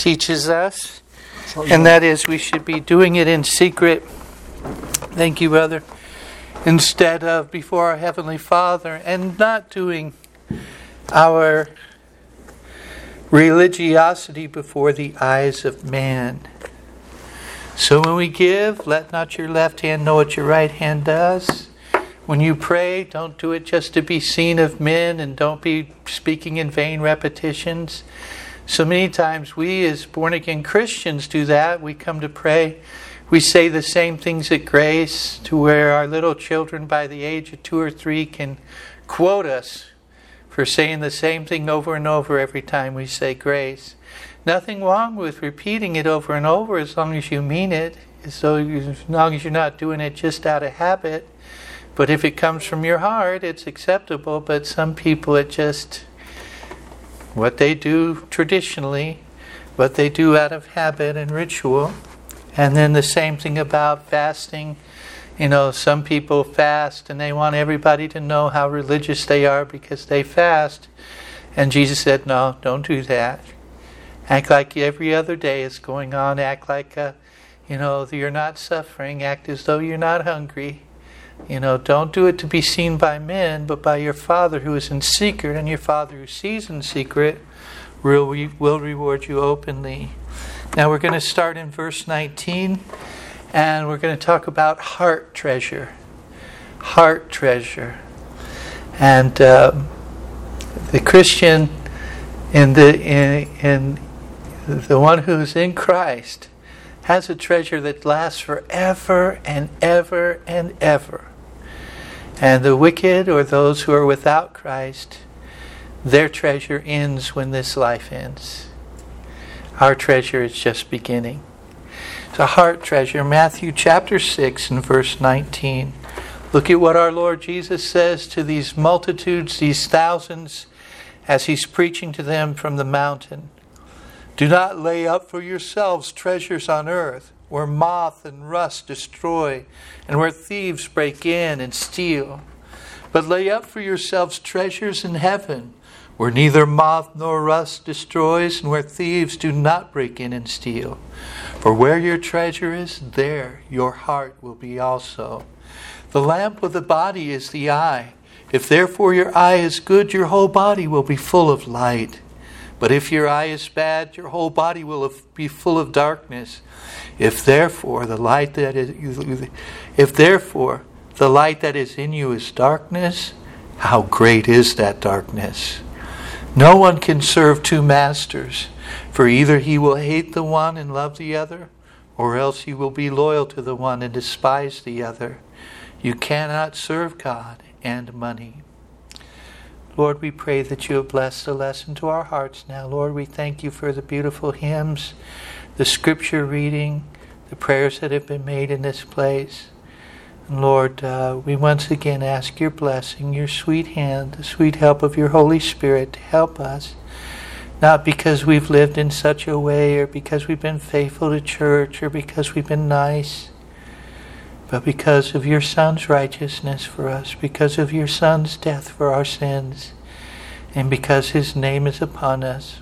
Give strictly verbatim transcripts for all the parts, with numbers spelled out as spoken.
teaches us, and that is we should be doing it in secret. Thank you, brother. Instead of before our Heavenly Father, and not doing our religiosity before the eyes of man. So when we give, let not your left hand know what your right hand does. When you pray, don't do it just to be seen of men, and don't be speaking in vain repetitions. So many times we as born-again Christians do that. We come to pray. We say the same things at grace to where our little children by the age of two or three can quote us for saying the same thing over and over every time we say grace. Nothing wrong with repeating it over and over as long as you mean it, as long as you're not doing it just out of habit. But if it comes from your heart, it's acceptable. But some people, it just, what they do traditionally, what they do out of habit and ritual. And then the same thing about fasting. You know, some people fast and they want everybody to know how religious they are because they fast. And Jesus said, no, don't do that. Act like every other day is going on. Act like, uh, you know, you're not suffering. Act as though you're not hungry. You know, don't do it to be seen by men, but by your Father who is in secret, and your Father who sees in secret will, will reward you openly. Now we're going to start in verse nineteen, and we're going to talk about heart treasure. Heart treasure. And uh, the Christian, in the in, in the one who's in Christ, has a treasure that lasts forever and ever and ever. And the wicked, or those who are without Christ, their treasure ends when this life ends. Our treasure is just beginning. It's a heart treasure. Matthew chapter six and verse nineteen. Look at what our Lord Jesus says to these multitudes, these thousands, as He's preaching to them from the mountain. Do not lay up for yourselves treasures on earth, where moth and rust destroy, and where thieves break in and steal. But lay up for yourselves treasures in heaven, where neither moth nor rust destroys, and where thieves do not break in and steal. For where your treasure is, there your heart will be also. The lamp of the body is the eye. If therefore your eye is good, your whole body will be full of light. But if your eye is bad, your whole body will be full of darkness. If therefore the light that is, if therefore the light that is in you is darkness, how great is that darkness? No one can serve two masters, for either he will hate the one and love the other, or else he will be loyal to the one and despise the other. You cannot serve God and money. Lord, we pray that you have blessed the lesson to our hearts now. Lord, we thank you for the beautiful hymns, the scripture reading, the prayers that have been made in this place. And Lord, uh, we once again ask your blessing, your sweet hand, the sweet help of your Holy Spirit to help us. Not because we've lived in such a way, or because we've been faithful to church, or because we've been nice, but because of your Son's righteousness for us, because of your Son's death for our sins, and because his name is upon us,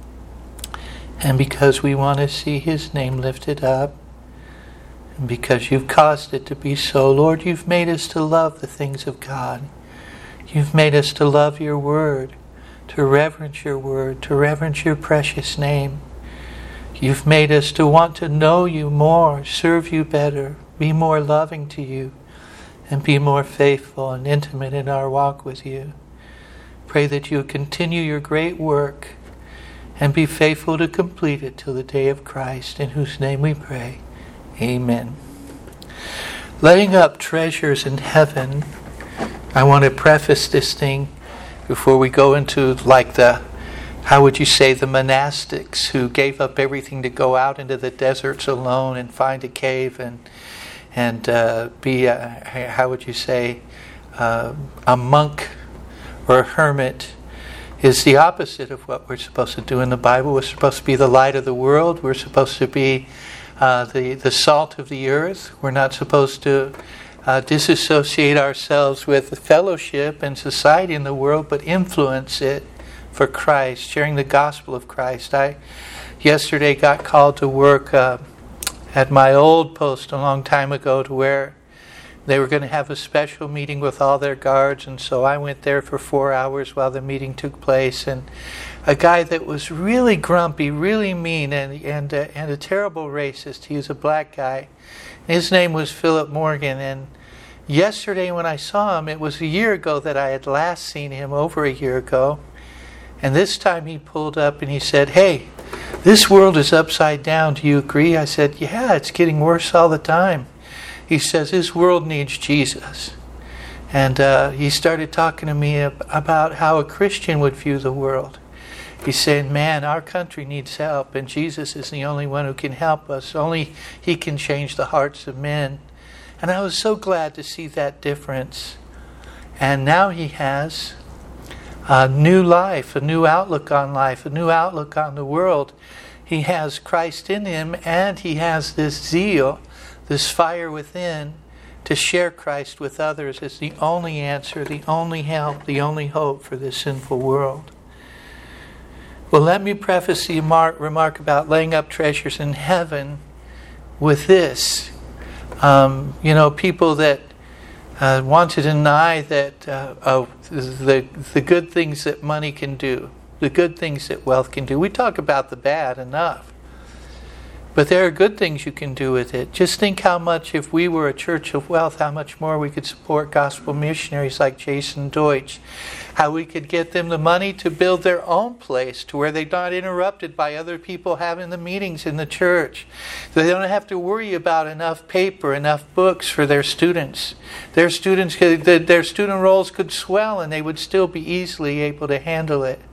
and because we want to see his name lifted up, and because you've caused it to be so. Lord, you've made us to love the things of God. You've made us to love your word, to reverence your word, to reverence your precious name. You've made us to want to know you more, serve you better, be more loving to you, and be more faithful and intimate in our walk with you. Pray that you continue your great work and be faithful to complete it till the day of Christ, in whose name we pray. Amen. Laying up treasures in heaven, I want to preface this thing before we go into like the, how would you say, the monastics who gave up everything to go out into the deserts alone and find a cave and and uh, be, a, how would you say, uh, a monk or a hermit, is the opposite of what we're supposed to do in the Bible. We're supposed to be the light of the world. We're supposed to be uh, the, the salt of the earth. We're not supposed to uh, disassociate ourselves with the fellowship and society in the world, but influence it for Christ, sharing the gospel of Christ. I, yesterday got called to work uh, at my old post a long time ago, to where they were going to have a special meeting with all their guards, and so I went there for four hours while the meeting took place. And a guy that was really grumpy, really mean, and and uh, and a terrible racist. He was a black guy. His name was Philip Morgan. And yesterday when I saw him, it was a year ago that I had last seen him, over a year ago. And this time he pulled up and he said, "Hey, this world is upside down. Do you agree?" I said, "Yeah, it's getting worse all the time." He says, "This world needs Jesus." And uh, he started talking to me ab- about how a Christian would view the world. He's saying, "Man, our country needs help, and Jesus is the only one who can help us. Only He can change the hearts of men." And I was so glad to see that difference. And now he has a new life, a new outlook on life, a new outlook on the world. He has Christ in him, and he has this zeal, this fire within, to share Christ with others as the only answer, the only help, the only hope for this sinful world. Well, let me preface the remark about laying up treasures in heaven with this. Um, you know, people that uh, want to deny that uh, oh, the the good things that money can do, the good things that wealth can do. We talk about the bad enough. But there are good things you can do with it. Just think how much, if we were a church of wealth, how much more we could support gospel missionaries like Jason Deutsch. How we could get them the money to build their own place to where they're not interrupted by other people having the meetings in the church. They don't have to worry about enough paper, enough books for their students. Their students, could, their student rolls could swell and they would still be easily able to handle it.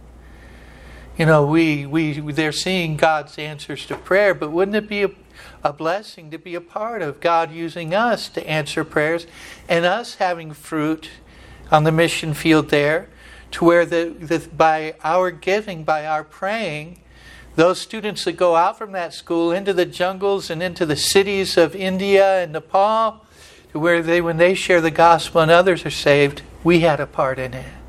You know, we, we they're seeing God's answers to prayer, but wouldn't it be a, a blessing to be a part of God using us to answer prayers, and us having fruit on the mission field there, to where the, the by our giving, by our praying, those students that go out from that school into the jungles and into the cities of India and Nepal, to where they, when they share the gospel and others are saved, we had a part in it.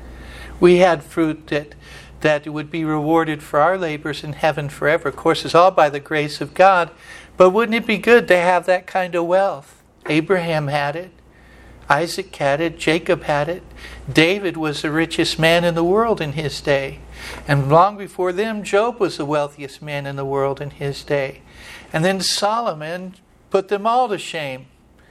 We had fruit that that would be rewarded for our labors in heaven forever. Of course, it's all by the grace of God. But wouldn't it be good to have that kind of wealth? Abraham had it. Isaac had it. Jacob had it. David was the richest man in the world in his day. And long before them, Job was the wealthiest man in the world in his day. And then Solomon put them all to shame.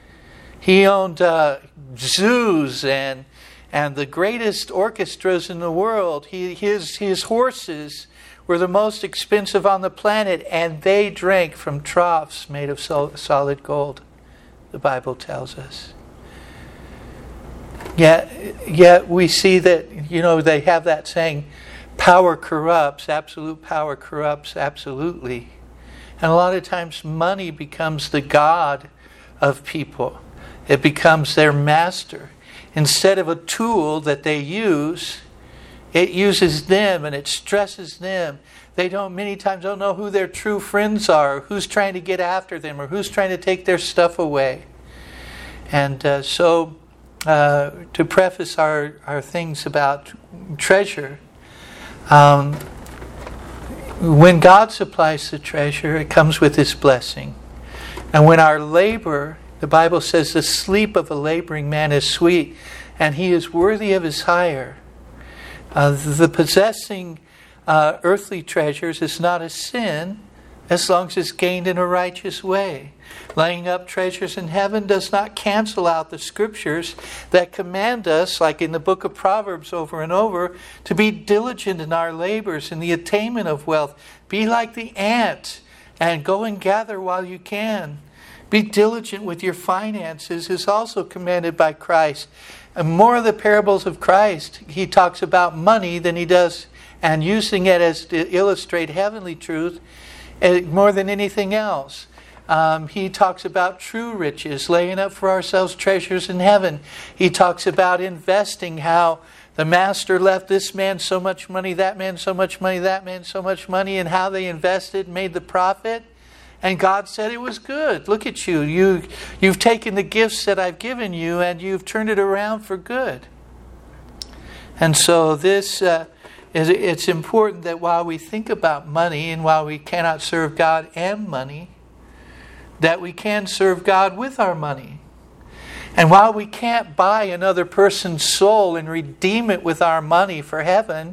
He owned uh, zoos and And the greatest orchestras in the world. He, his, his horses were the most expensive on the planet, and they drank from troughs made of sol- solid gold, the Bible tells us. Yet, yet we see that, you know, they have that saying, power corrupts, absolute power corrupts absolutely. And a lot of times money becomes the god of people. It becomes their master. Instead of a tool that they use, it uses them and it stresses them. They don't many times don't know who their true friends are, or who's trying to get after them, or who's trying to take their stuff away. And uh, so, uh, to preface our, our things about treasure, um, when God supplies the treasure, it comes with His blessing. And when our labor, the Bible says the sleep of a laboring man is sweet, and he is worthy of his hire. Uh, the possessing uh, earthly treasures is not a sin as long as it's gained in a righteous way. Laying up treasures in heaven does not cancel out the scriptures that command us, like in the book of Proverbs over and over, to be diligent in our labors in the attainment of wealth. Be like the ant and go and gather while you can. Be diligent with your finances is also commanded by Christ. And more of the parables of Christ, he talks about money than he does, and using it as to illustrate heavenly truth more than anything else. Um, he talks about true riches, laying up for ourselves treasures in heaven. He talks about investing, how the master left this man so much money, that man so much money, that man so much money, and how they invested, made the profit. And God said it was good. Look at you. you. You've taken the gifts that I've given you and you've turned it around for good. And so this uh, it's important that while we think about money and while we cannot serve God and money, that we can serve God with our money. And while we can't buy another person's soul and redeem it with our money for heaven,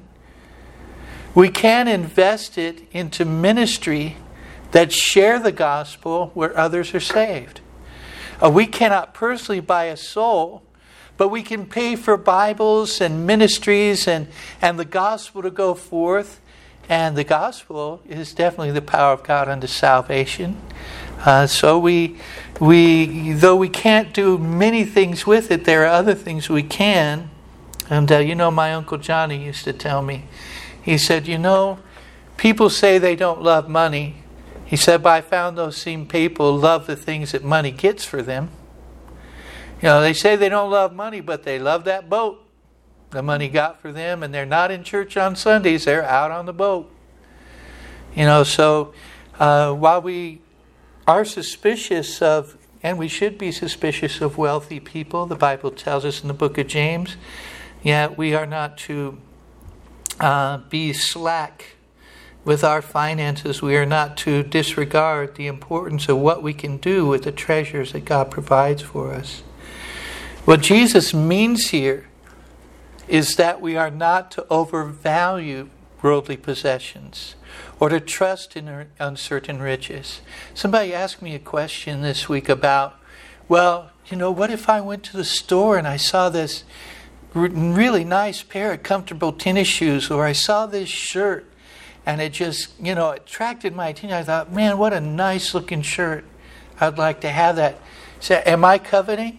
we can invest it into ministry that share the gospel where others are saved. Uh, we cannot personally buy a soul, but we can pay for Bibles and ministries and, and the gospel to go forth. And the gospel is definitely the power of God unto salvation. Uh, so we, we, though we can't do many things with it, there are other things we can. And uh, you know, my Uncle Johnny used to tell me, he said, you know, people say they don't love money. He said, but I found those same people love the things that money gets for them. You know, they say they don't love money, but they love that boat the money got for them, and they're not in church on Sundays, they're out on the boat. You know, so uh, while we are suspicious of, and we should be suspicious of wealthy people, the Bible tells us in the book of James, yet we are not to uh, be slack with our finances. We are not to disregard the importance of what we can do with the treasures that God provides for us. What Jesus means here is that we are not to overvalue worldly possessions or to trust in uncertain riches. Somebody asked me a question this week about, well, you know, what if I went to the store and I saw this really nice pair of comfortable tennis shoes, or I saw this shirt and it just, you know, attracted my attention. I thought, man, what a nice looking shirt. I'd like to have that. So, am I coveting?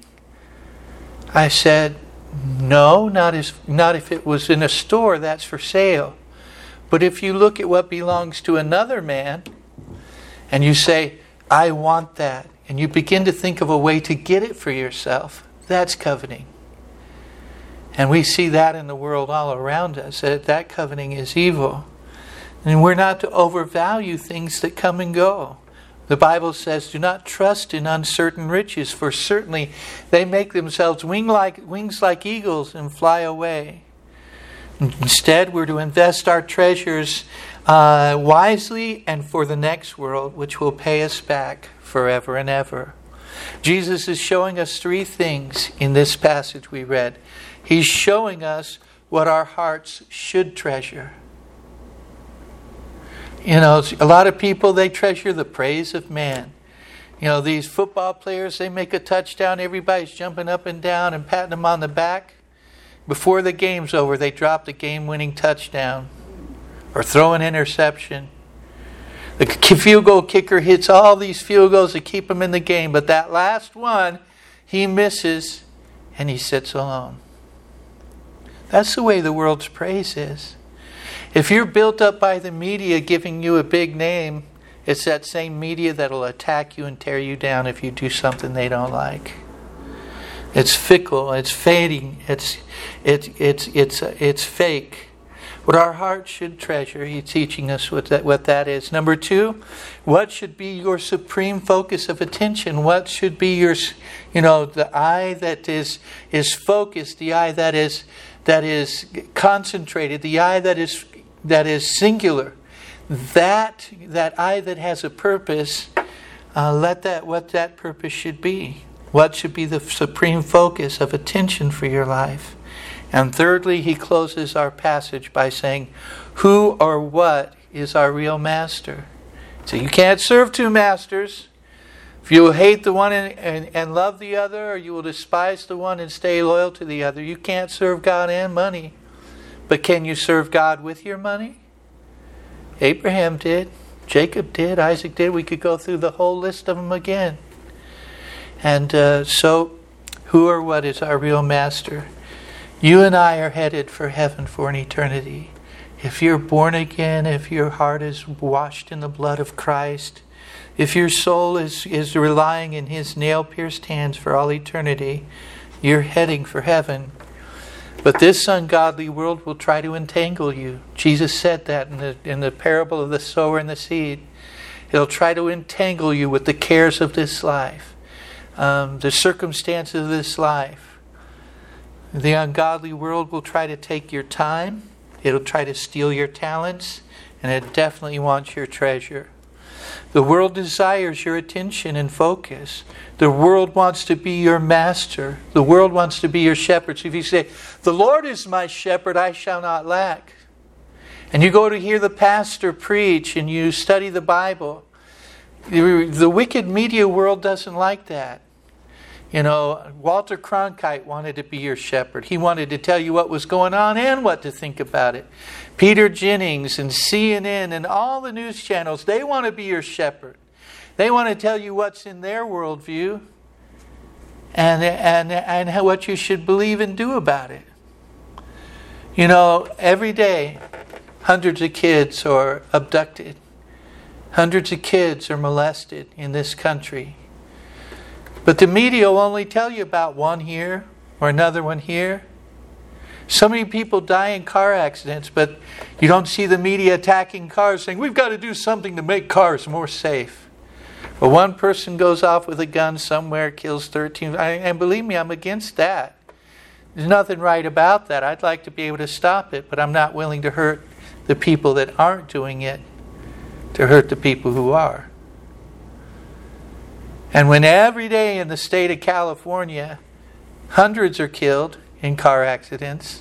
I said, no, not as not if it was in a store that's for sale. But if you look at what belongs to another man and you say, I want that, and you begin to think of a way to get it for yourself, that's coveting. And we see that in the world all around us, that that coveting is evil. And we're not to overvalue things that come and go. The Bible says, do not trust in uncertain riches, for certainly they make themselves wing like, wings like eagles and fly away. Instead, we're to invest our treasures uh, wisely and for the next world, which will pay us back forever and ever. Jesus is showing us three things in this passage we read. He's showing us what our hearts should treasure. You know, a lot of people, they treasure the praise of man. You know, these football players, they make a touchdown, everybody's jumping up and down and patting them on the back. Before the game's over, they drop the game-winning touchdown or throw an interception. The field goal kicker hits all these field goals to keep him in the game, but that last one, he misses and he sits alone. That's the way the world's praise is. If you're built up by the media giving you a big name, it's that same media that'll attack you and tear you down if you do something they don't like. It's fickle, it's fading, it's it's it's it's it's fake. What our heart should treasure, he's teaching us what that what that is. Number two, what should be your supreme focus of attention? What should be your, you know, the eye that is is focused, the eye that is that is concentrated, the eye that is that is singular, that that eye that has a purpose, uh, let that what that purpose should be. What should be the supreme focus of attention for your life? And thirdly, he closes our passage by saying, who or what is our real master? So you can't serve two masters. If you will hate the one and, and, and love the other, or you will despise the one and stay loyal to the other, you can't serve God and money. But can you serve God with your money? Abraham did. Jacob did. Isaac did. We could go through the whole list of them again. And uh, so, who or what is our real master? You and I are headed for heaven for an eternity. If you're born again, if your heart is washed in the blood of Christ, if your soul is, is relying in His nail-pierced hands for all eternity, you're heading for heaven. But this ungodly world will try to entangle you. Jesus said that in the, in the parable of the sower and the seed. It'll try to entangle you with the cares of this life, um, the circumstances of this life. The ungodly world will try to take your time. It'll try to steal your talents, and it definitely wants your treasure. The world desires your attention and focus. The world wants to be your master. The world wants to be your shepherd. So if you say, the Lord is my shepherd, I shall not lack. And you go to hear the pastor preach and you study the Bible. The wicked media world doesn't like that. You know, Walter Cronkite wanted to be your shepherd. He wanted to tell you what was going on and what to think about it. Peter Jennings and C N N and all the news channels, they want to be your shepherd. They want to tell you what's in their worldview and, and, and what you should believe and do about it. You know, every day, hundreds of kids are abducted. Hundreds of kids are molested in this country. But the media will only tell you about one here or another one here. So many people die in car accidents, but you don't see the media attacking cars saying, we've got to do something to make cars more safe. But one person goes off with a gun somewhere, kills thirteen. And believe me, I'm against that. There's nothing right about that. I'd like to be able to stop it, but I'm not willing to hurt the people that aren't doing it, to hurt the people who are. And when every day in the state of California, hundreds are killed in car accidents,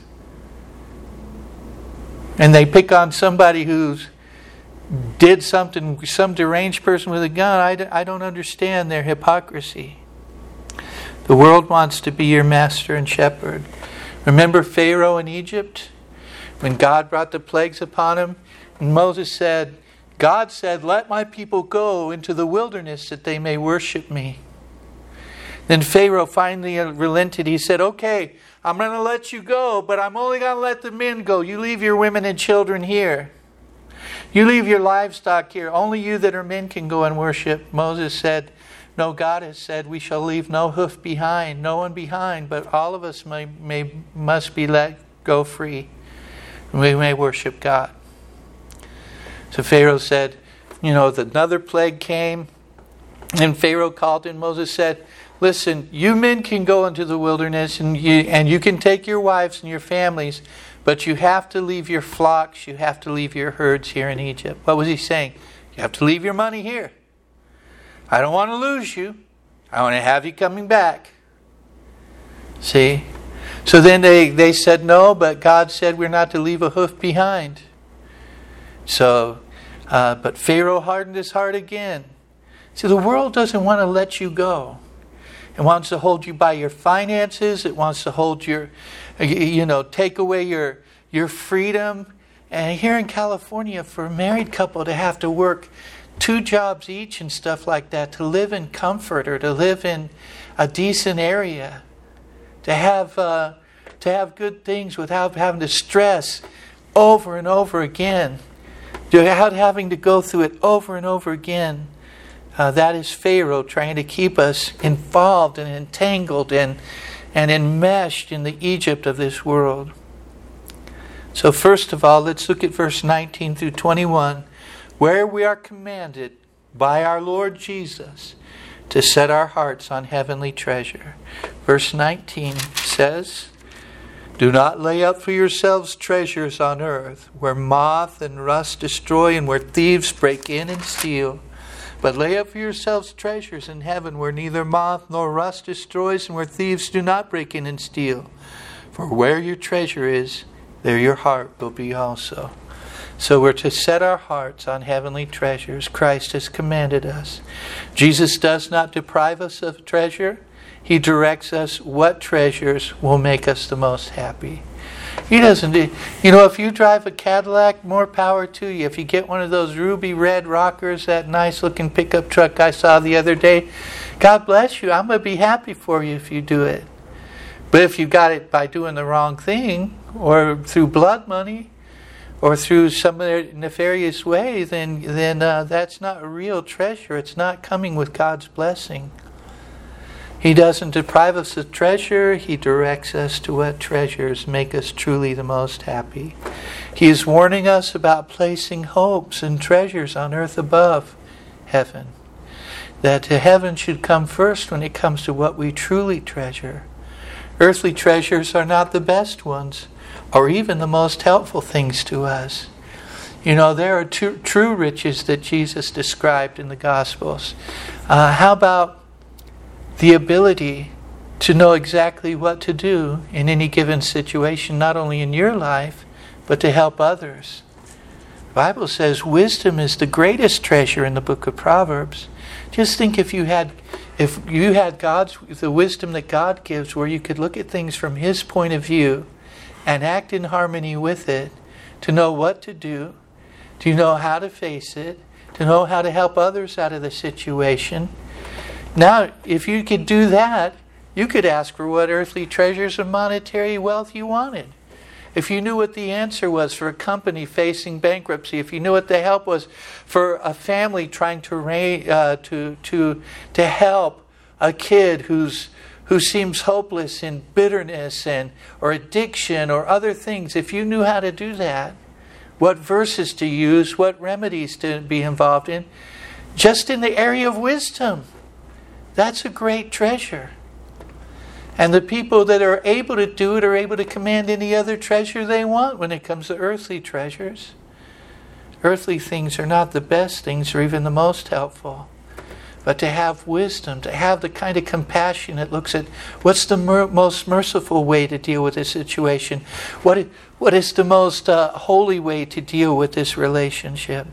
and they pick on somebody who's did something, some deranged person with a gun, I, I don't understand their hypocrisy. The world wants to be your master and shepherd. Remember Pharaoh in Egypt? When God brought the plagues upon him, and Moses said, God said, let my people go into the wilderness that they may worship me. Then Pharaoh finally relented. He said, okay, I'm going to let you go, but I'm only going to let the men go. You leave your women and children here. You leave your livestock here. Only you that are men can go and worship. Moses said, no, God has said we shall leave no hoof behind, no one behind, but all of us may, may must be let go free. And we may worship God. So Pharaoh said, you know, another plague came, and Pharaoh called and Moses said, listen, you men can go into the wilderness and you, and you can take your wives and your families, but you have to leave your flocks, you have to leave your herds here in Egypt. What was he saying? You have to leave your money here. I don't want to lose you. I want to have you coming back. See? So then they, they said no, but God said we're not to leave a hoof behind. So, uh, but Pharaoh hardened his heart again. See, the world doesn't want to let you go. It wants to hold you by your finances. It wants to hold your, you know, take away your your freedom. And here in California, for a married couple to have to work two jobs each and stuff like that, to live in comfort or to live in a decent area, to have uh, to have good things without having to stress over and over again, without having to go through it over and over again. Uh, that is Pharaoh trying to keep us involved and entangled and, and enmeshed in the Egypt of this world. So first of all, let's look at verse nineteen through twenty-one, where we are commanded by our Lord Jesus to set our hearts on heavenly treasure. Verse nineteen says, do not lay up for yourselves treasures on earth, where moth and rust destroy and where thieves break in and steal. But lay up for yourselves treasures in heaven, where neither moth nor rust destroys and where thieves do not break in and steal. For where your treasure is, there your heart will be also. So we're to set our hearts on heavenly treasures. Christ has commanded us. Jesus does not deprive us of treasure. He directs us what treasures will make us the most happy. He doesn't, you know, if you drive a Cadillac, more power to you. If you get one of those ruby red rockers, that nice looking pickup truck I saw the other day, God bless you. I'm going to be happy for you if you do it. But if you got it by doing the wrong thing, or through blood money, or through some other nefarious way, then, then uh, that's not a real treasure. It's not coming with God's blessing. He doesn't deprive us of treasure. He directs us to what treasures make us truly the most happy. He is warning us about placing hopes and treasures on earth above heaven. That heaven should come first when it comes to what we truly treasure. Earthly treasures are not the best ones, or even the most helpful things to us. You know, there are two, true riches that Jesus described in the Gospels. Uh, how about the ability to know exactly what to do in any given situation, not only in your life, but to help others? The Bible says wisdom is the greatest treasure in the book of Proverbs. Just think if you had if you had God's the wisdom that God gives, where you could look at things from His point of view and act in harmony with it, to know what to do, to know how to face it, to know how to help others out of the situation. Now, if you could do that, you could ask for what earthly treasures and monetary wealth you wanted. If you knew what the answer was for a company facing bankruptcy, if you knew what the help was for a family trying to uh, to to to help a kid who's who seems hopeless in bitterness and or addiction or other things, if you knew how to do that, what verses to use, what remedies to be involved in, just in the area of wisdom, that's a great treasure. And the people that are able to do it are able to command any other treasure they want when it comes to earthly treasures. Earthly things are not the best things or even the most helpful. But to have wisdom, to have the kind of compassion that looks at what's the mer- most merciful way to deal with this situation? What is, what is the most uh, holy way to deal with this relationship?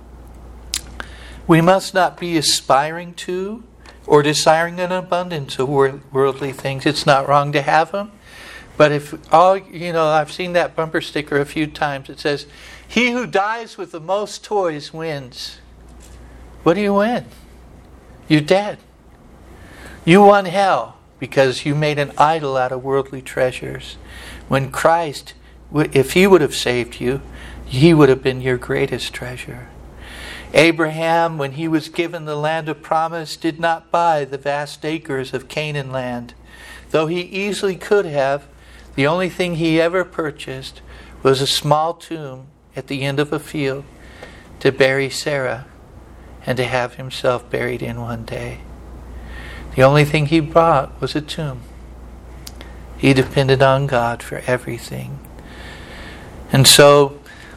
We must not be aspiring to or desiring an abundance of worldly things. It's not wrong to have them. But if all, you know, I've seen that bumper sticker a few times. It says, "He who dies with the most toys wins." What do you win? You're dead. You won hell because you made an idol out of worldly treasures. When Christ, if He would have saved you, He would have been your greatest treasure. Abraham, when he was given the land of promise, did not buy the vast acres of Canaan land. Though he easily could have, the only thing he ever purchased was a small tomb at the end of a field to bury Sarah and to have himself buried in one day. The only thing he bought was a tomb. He depended on God for everything. And so,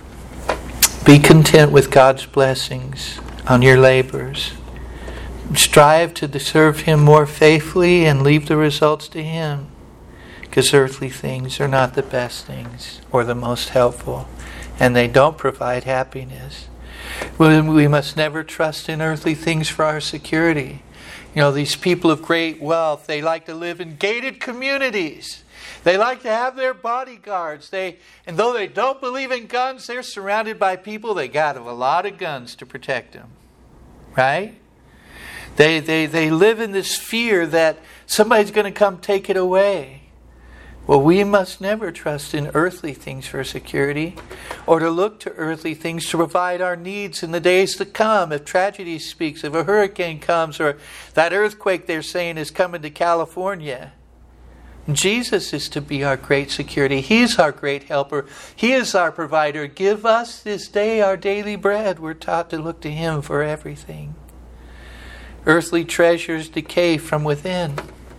be content with God's blessings on your labors. Strive to serve Him more faithfully and leave the results to Him. Because earthly things are not the best things or the most helpful. And they don't provide happiness. We must never trust in earthly things for our security. You know, these people of great wealth, they like to live in gated communities. They like to have their bodyguards. They, and though they don't believe in guns, they're surrounded by people that got a lot of guns to protect them. Right? They, they, they live in this fear that somebody's going to come take it away. Well, we must never trust in earthly things for security, or to look to earthly things to provide our needs in the days to come. If tragedy speaks, if a hurricane comes, or that earthquake they're saying is coming to California, Jesus is to be our great security. He's our great helper. He is our provider. Give us this day our daily bread. We're taught to look to Him for everything. Earthly treasures decay from within.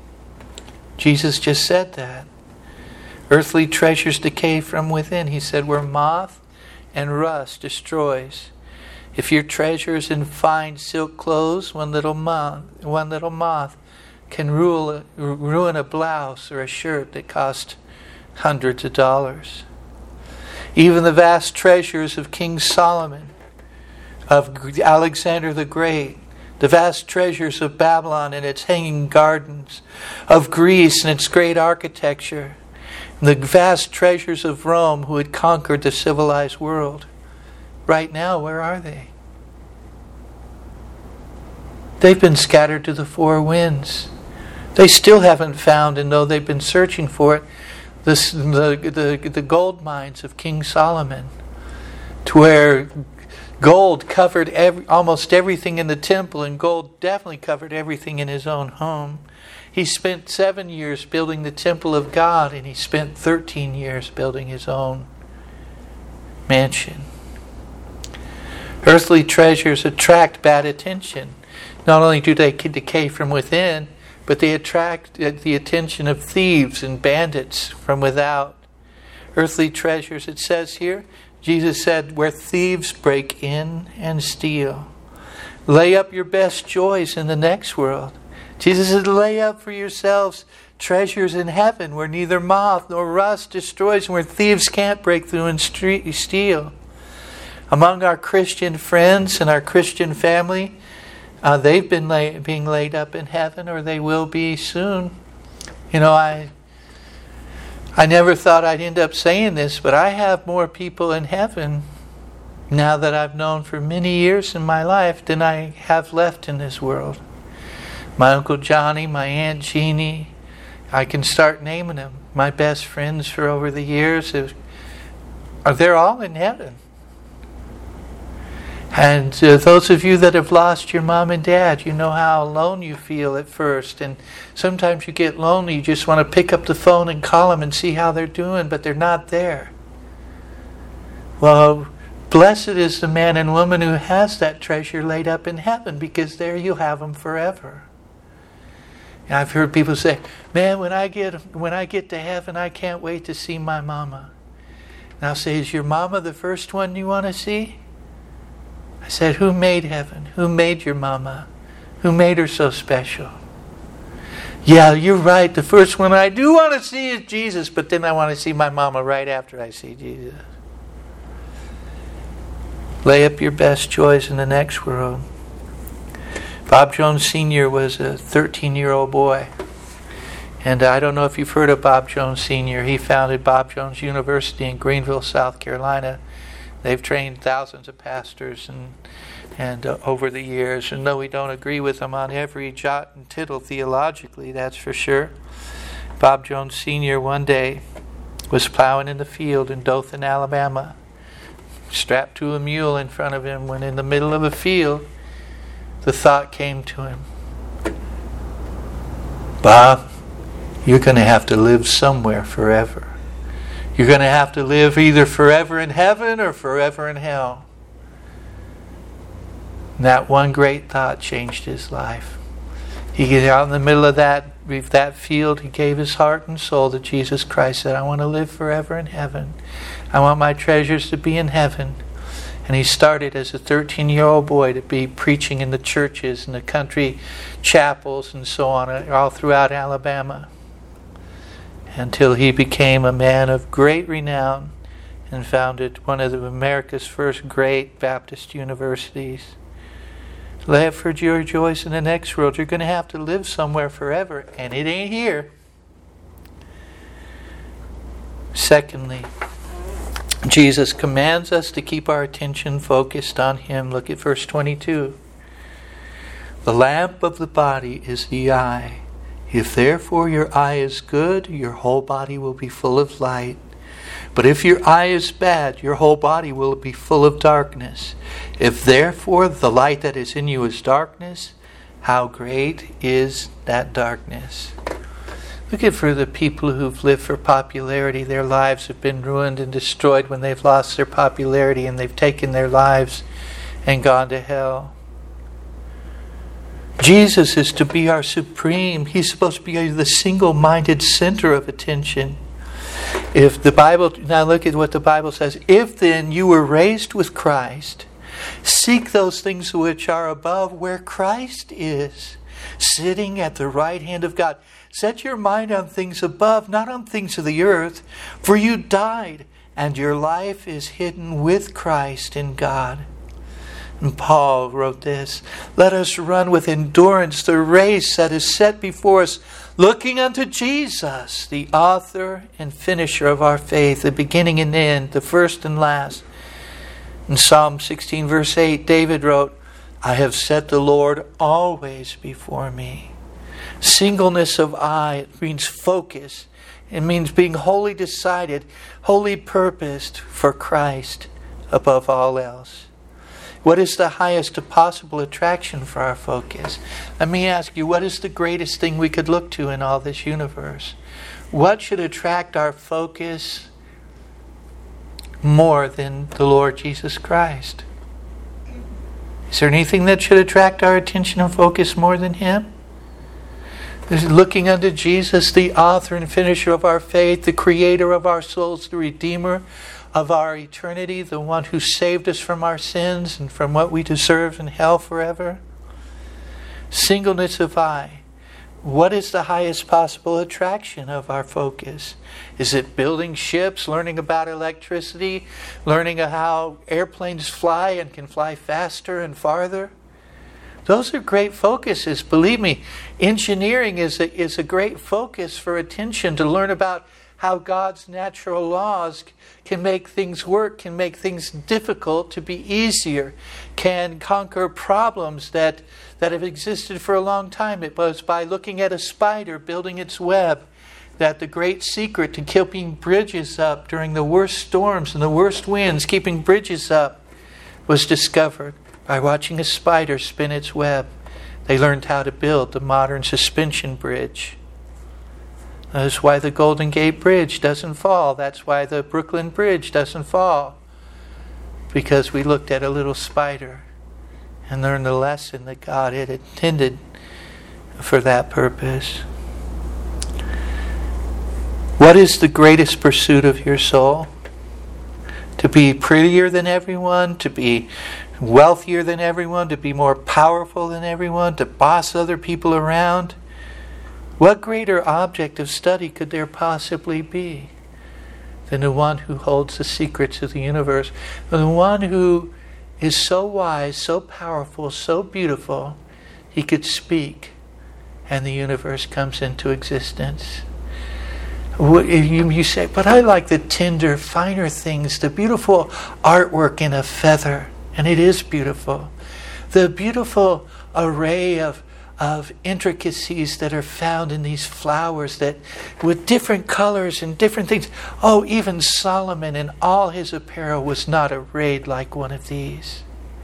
Jesus just said that. Earthly treasures decay from within. He said, where moth and rust destroys. If your treasure is in fine silk clothes, one little moth, one little moth can ruin a blouse or a shirt that cost hundreds of dollars. Even the vast treasures of King Solomon, of Alexander the Great, the vast treasures of Babylon and its hanging gardens, of Greece and its great architecture, and the vast treasures of Rome who had conquered the civilized world. Right now, where are they? They've been scattered to the four winds. They still haven't found, and though they've been searching for it, this, the, the, the gold mines of King Solomon, to where gold covered every, almost everything in the temple, and gold definitely covered everything in his own home. He spent seven years building the temple of God, and he spent thirteen years building his own mansion. Earthly treasures attract bad attention. Not only do they decay from within, but they attract the attention of thieves and bandits from without. Earthly treasures, it says here, Jesus said, where thieves break in and steal. Lay up your best joys in the next world. Jesus said, lay up for yourselves treasures in heaven where neither moth nor rust destroys and where thieves can't break through and steal. Among our Christian friends and our Christian family, uh, they've been lay, being laid up in heaven, or they will be soon. You know, I I never thought I'd end up saying this, but I have more people in heaven now that I've known for many years in my life than I have left in this world. My Uncle Johnny, my Aunt Jeannie, I can start naming them. My best friends for over the years, are they're all in heaven. And uh, those of you that have lost your mom and dad, you know how alone you feel at first. And sometimes you get lonely, you just want to pick up the phone and call them and see how they're doing, but they're not there. Well, blessed is the man and woman who has that treasure laid up in heaven, because there you'll have them forever. And I've heard people say, man, when I get when I get to heaven, I can't wait to see my mama. And I'll say, is your mama the first one you want to see? I said, who made heaven? Who made your mama? Who made her so special? Yeah, you're right. The first one I do want to see is Jesus, but then I want to see my mama right after I see Jesus. Lay up your best joys in the next world. Bob Jones Senior was a thirteen-year-old boy. And I don't know if you've heard of Bob Jones Senior He founded Bob Jones University in Greenville, South Carolina. They've trained thousands of pastors and and uh, over the years. And though we don't agree with them on every jot and tittle theologically, that's for sure. Bob Jones Senior one day was plowing in the field in Dothan, Alabama, strapped to a mule in front of him, when in the middle of a field, the thought came to him, Bob, you're going to have to live somewhere forever. You're going to have to live either forever in heaven or forever in hell. And that one great thought changed his life. He got out in the middle of that, that field. He gave his heart and soul to Jesus Christ. Said, I want to live forever in heaven. I want my treasures to be in heaven. And he started as a thirteen-year-old boy to be preaching in the churches and the country chapels and so on, all throughout Alabama, until he became a man of great renown and founded one of the America's first great Baptist universities. Lay up for your joys in the next world. You're going to have to live somewhere forever, and it ain't here. Secondly, Jesus commands us to keep our attention focused on Him. Look at verse twenty-two. The lamp of the body is the eye. If therefore your eye is good, your whole body will be full of light. But if your eye is bad, your whole body will be full of darkness. If therefore the light that is in you is darkness, how great is that darkness? Look at for the people who've lived for popularity. Their lives have been ruined and destroyed when they've lost their popularity and they've taken their lives and gone to hell. Jesus is to be our supreme. He's supposed to be the single-minded center of attention. If the Bible, now look at what the Bible says. If then you were raised with Christ, seek those things which are above, where Christ is, sitting at the right hand of God. Set your mind on things above, not on things of the earth. For you died, and your life is hidden with Christ in God. And Paul wrote this, let us run with endurance the race that is set before us, looking unto Jesus, the author and finisher of our faith, the beginning and end, the first and last. In Psalm sixteen verse eight, David wrote, I have set the Lord always before me. Singleness of eye, it means focus. It means being wholly decided, wholly purposed for Christ above all else. What is the highest possible attraction for our focus? Let me ask you, what is the greatest thing we could look to in all this universe? What should attract our focus more than the Lord Jesus Christ? Is there anything that should attract our attention and focus more than Him? Looking unto Jesus, the author and finisher of our faith, the creator of our souls, the redeemer of our eternity, the one who saved us from our sins and from what we deserve in hell forever. Singleness of eye. What is the highest possible attraction of our focus? Is it building ships, learning about electricity, learning how airplanes fly and can fly faster and farther? Those are great focuses. Believe me, engineering is a, is a great focus for attention, to learn about how God's natural laws can make things work, can make things difficult to be easier, can conquer problems that, that have existed for a long time. It was by looking at a spider building its web that the great secret to keeping bridges up during the worst storms and the worst winds, keeping bridges up, was discovered. By watching a spider spin its web, they learned how to build the modern suspension bridge. That's why the Golden Gate Bridge doesn't fall. That's why the Brooklyn Bridge doesn't fall. Because we looked at a little spider and learned the lesson that God had intended for that purpose. What is the greatest pursuit of your soul? To be prettier than everyone, to be wealthier than everyone, to be more powerful than everyone, to boss other people around? What greater object of study could there possibly be than the one who holds the secrets of the universe, the one who is so wise, so powerful, so beautiful, he could speak and the universe comes into existence? You say, but I like the tender, finer things, the beautiful artwork in a feather. And it is beautiful. The beautiful array of, of intricacies that are found in these flowers, that with different colors and different things. Oh, even Solomon in all his apparel was not arrayed like one of these.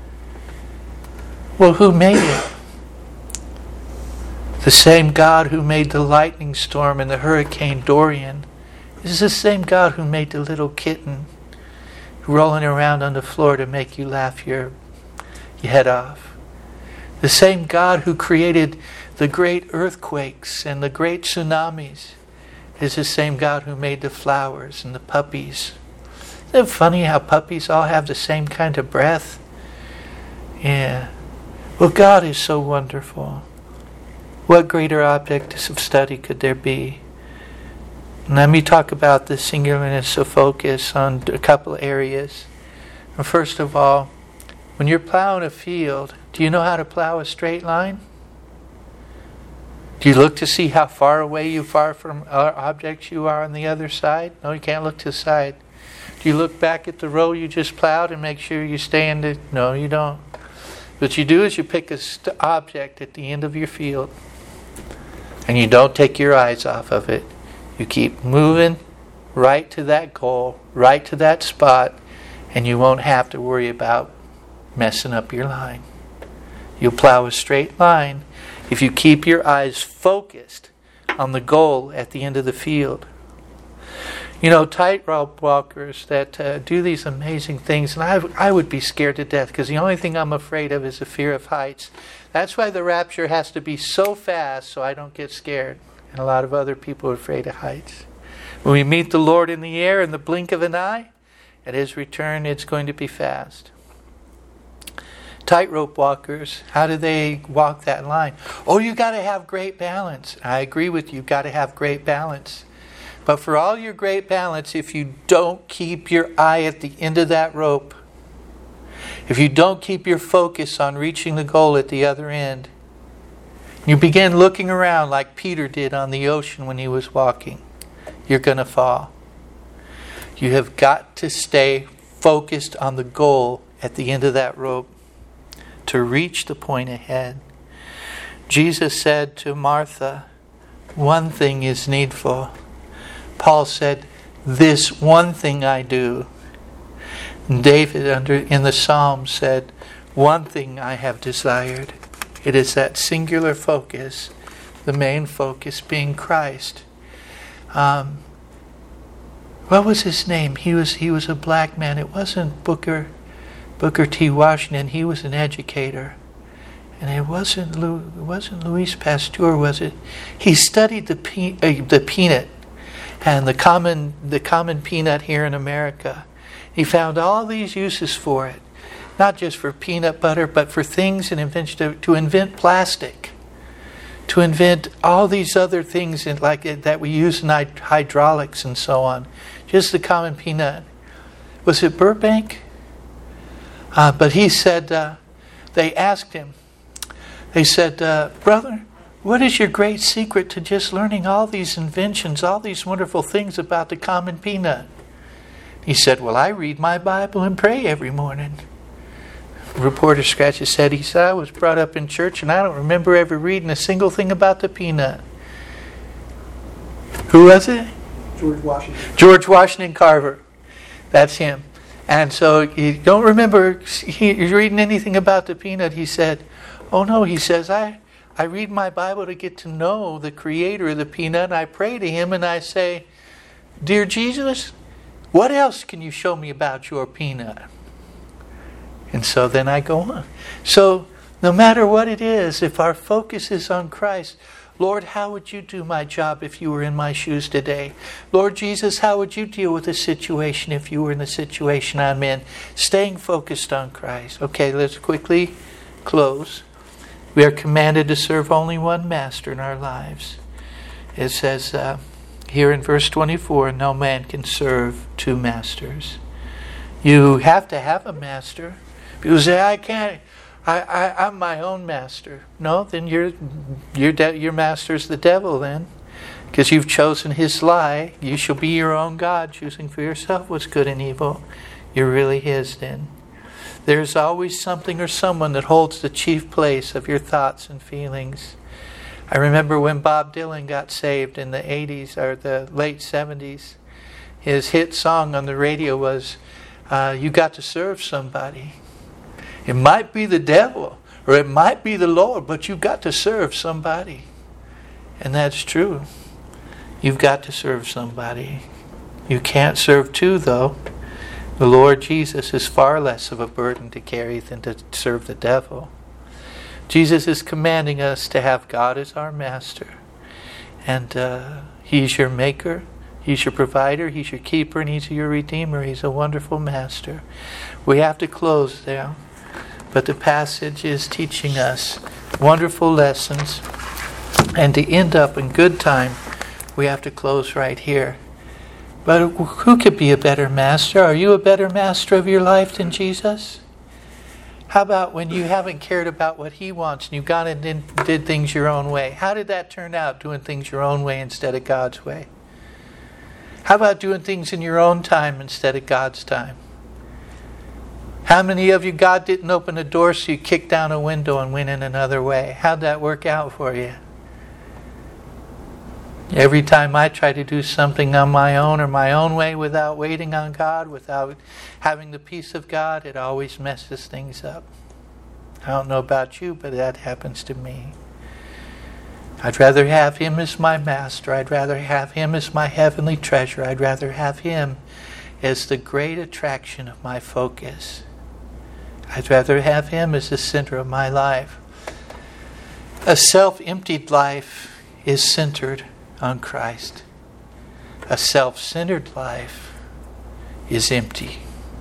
Well, who made it? The same God who made the lightning storm and the hurricane Dorian is the same God who made the little kitten rolling around on the floor to make you laugh your, your head off. The same God who created the great earthquakes and the great tsunamis is the same God who made the flowers and the puppies. Isn't it funny how puppies all have the same kind of breath? Yeah. Well, God is so wonderful. What greater object of study could there be? Let me talk about the singularness of focus on a couple of areas. First of all, when you're plowing a field, do you know how to plow a straight line? Do you look to see how far away you far from objects you are on the other side? No, you can't look to the side. Do you look back at the row you just plowed and make sure you stay in the... No, you don't. What you do is you pick a st- object at the end of your field and you don't take your eyes off of it. You keep moving right to that goal, right to that spot, and you won't have to worry about messing up your line. You'll plow a straight line if you keep your eyes focused on the goal at the end of the field. You know, tightrope walkers that uh, do these amazing things, and I, I would be scared to death because the only thing I'm afraid of is the fear of heights. That's why the rapture has to be so fast so I don't get scared. And a lot of other people are afraid of heights. When we meet the Lord in the air in the blink of an eye, at His return it's going to be fast. Tightrope walkers, how do they walk that line? Oh, you got to have great balance. I agree with you, you've got to have great balance. But for all your great balance, if you don't keep your eye at the end of that rope, if you don't keep your focus on reaching the goal at the other end, you begin looking around like Peter did on the ocean when he was walking, you're going to fall. You have got to stay focused on the goal at the end of that rope to reach the point ahead. Jesus said to Martha, one thing is needful. Paul said, this one thing I do. And David under in the Psalm said, one thing I have desired. It is that singular focus, the main focus being Christ. Um, what was his name? He was he was a black man. It wasn't Booker Booker T. Washington. He was an educator. and it wasn't Lu, it wasn't Louis Pasteur, was it? He studied the pe- uh, the peanut and the common the common peanut here in America. He found all these uses for it, not just for peanut butter, but for things and invention to, to invent plastic, to invent all these other things in, like it, that we use in hydraulics and so on. Just the common peanut. Was it Burbank? Uh, but he said, uh, they asked him, they said, uh, brother, what is your great secret to just learning all these inventions, all these wonderful things about the common peanut? He said, well, I read my Bible and pray every morning. The reporter scratched his head. He said, I was brought up in church and I don't remember ever reading a single thing about the peanut. Who was it? George Washington. George Washington Carver. That's him. And so you don't remember he, reading anything about the peanut. He said, oh no, he says, I, I read my Bible to get to know the creator of the peanut, and I pray to him and I say, dear Jesus, what else can you show me about your peanut? And so then I go on. So no matter what it is, if our focus is on Christ, Lord, how would you do my job if you were in my shoes today? Lord Jesus, how would you deal with this situation if you were in the situation I'm in? Staying focused on Christ. Okay, let's quickly close. We are commanded to serve only one master in our lives. It says uh, here in verse twenty-four, no man can serve two masters. You have to have a master. People say, I can't. I, I, I'm my own master. No, then your your de- your master's the devil then. Because you've chosen his lie. You shall be your own God, choosing for yourself what's good and evil. You're really his then. There's always something or someone that holds the chief place of your thoughts and feelings. I remember when Bob Dylan got saved in the eighties or the late seventies. His hit song on the radio was, uh, you got to serve somebody. It might be the devil or it might be the Lord, but you've got to serve somebody. And that's true. You've got to serve somebody. You can't serve two, though. The Lord Jesus is far less of a burden to carry than to serve the devil. Jesus is commanding us to have God as our master. And uh, He's your maker. He's your provider. He's your keeper. And He's your redeemer. He's a wonderful master. We have to close there. But the passage is teaching us wonderful lessons. And to end up in good time, we have to close right here. But who could be a better master? Are you a better master of your life than Jesus? How about when you haven't cared about what He wants and you've gone and did things your own way? How did that turn out, doing things your own way instead of God's way? How about doing things in your own time instead of God's time? How many of you, God didn't open a door so you kicked down a window and went in another way? How'd that work out for you? Every time I try to do something on my own or my own way without waiting on God, without having the peace of God, it always messes things up. I don't know about you, but that happens to me. I'd rather have Him as my master. I'd rather have Him as my heavenly treasure. I'd rather have Him as the great attraction of my focus. I'd rather have Him as the center of my life. A self-emptied life is centered on Christ. A self-centered life is empty.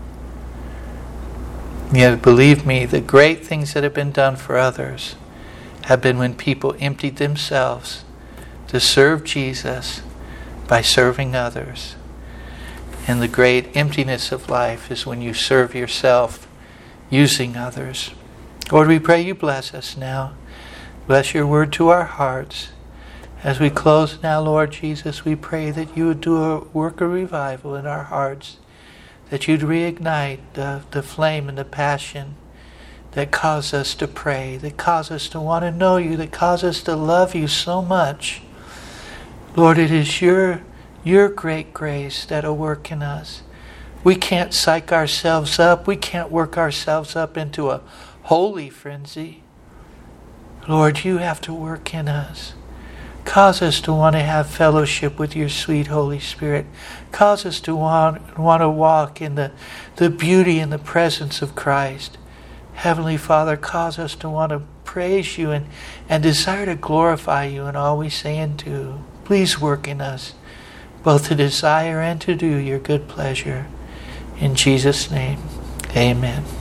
Yet, believe me, the great things that have been done for others have been when people emptied themselves to serve Jesus by serving others. And the great emptiness of life is when you serve yourself using others. Lord, we pray you bless us now. Bless your word to our hearts. As we close now, Lord Jesus, we pray that you would do a work of revival in our hearts, that you'd reignite the, the flame and the passion that cause us to pray, that cause us to want to know you, that cause us to love you so much. Lord, it is your, your great grace that'll work in us. We can't psych ourselves up. We can't work ourselves up into a holy frenzy. Lord, you have to work in us. Cause us to want to have fellowship with your sweet Holy Spirit. Cause us to want, want to walk in the, the beauty and the presence of Christ. Heavenly Father, cause us to want to praise you and, and desire to glorify you in all we say and do. Please work in us, both to desire and to do your good pleasure. In Jesus' name, amen.